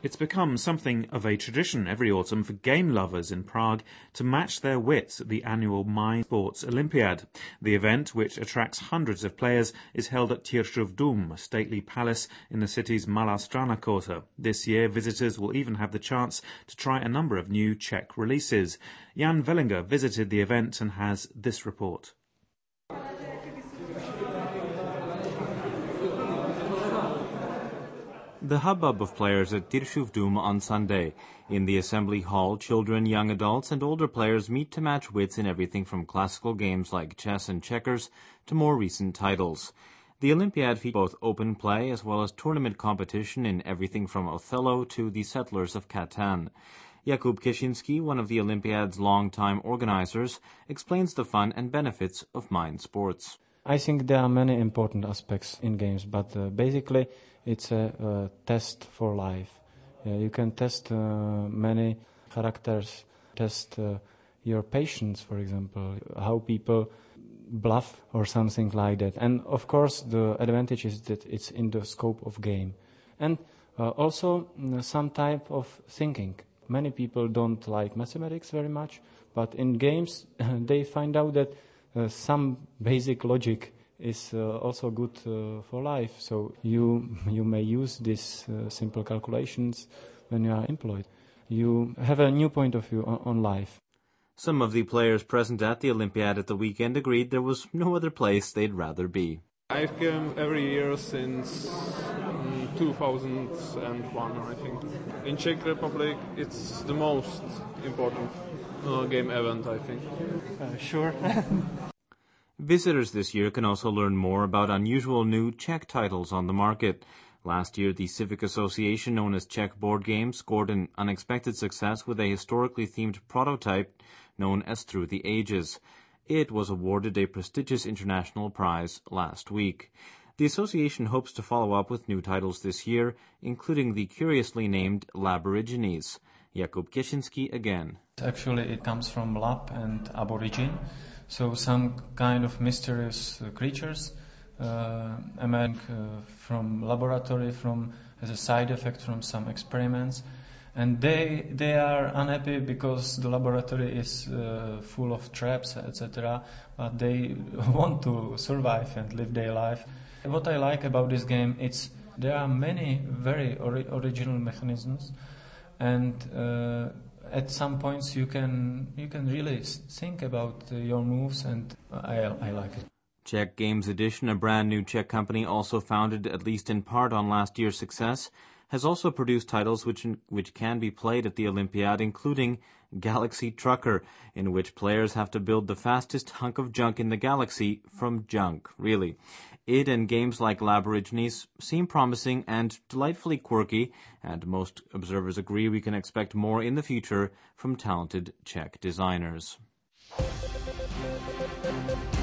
It's become something of a tradition every autumn for game lovers in Prague to match their wits at the annual Mind Sports Olympiad. The event, which attracts hundreds of players, is held at Tiršov Dům, a stately palace in the city's Malá Strana quarter. This year, visitors will even have the chance to try a number of new Czech releases. Jan Vellinger visited the event and has this report. The hubbub of players at Tiršov Dům on Sunday. In the assembly hall, children, young adults, and older players meet to match wits in everything from classical games like chess and checkers to more recent titles. The Olympiad features both open play as well as tournament competition in everything from Othello to the Settlers of Catan. Jakub Kieszynski, one of the Olympiad's long-time organizers, explains the fun and benefits of Mind Sports. I think there are many important aspects in games, but basically it's a test for life. You can test many characters, test your patience, for example, how people bluff or something like that. And of course the advantage is that it's in the scope of game. And also some type of thinking. Many people don't like mathematics very much, but in games they find out that some basic logic is also good for life. So you may use these simple calculations when you are employed. You have a new point of view on life. Some of the players present at the Olympiad at the weekend agreed there was no other place they'd rather be. I've come every year since 2001, I think. In Czech Republic, it's the most important game event, I think. Sure. Visitors this year can also learn more about unusual new Czech titles on the market. Last year, the civic association known as Czech Board Games scored an unexpected success with a historically themed prototype known as Through the Ages. It was awarded a prestigious international prize last week. The association hopes to follow up with new titles this year, including the curiously named Laborigines. Jakub Kieszynski again. Actually, it comes from lab and aborigine. So some kind of mysterious creatures emerging from laboratory, as a side effect from some experiments, and they are unhappy because the laboratory is full of traps, etc. But they want to survive and live their life. What I like about this game, there are many very original mechanisms, and at some points you can really think about your moves, and I like it. Czech Games Edition, a brand new Czech company also founded at least in part on last year's success, has also produced titles which can be played at the Olympiad, including Galaxy Trucker, in which players have to build the fastest hunk of junk in the galaxy from junk, really. It and games like Laborigines seem promising and delightfully quirky, and most observers agree we can expect more in the future from talented Czech designers.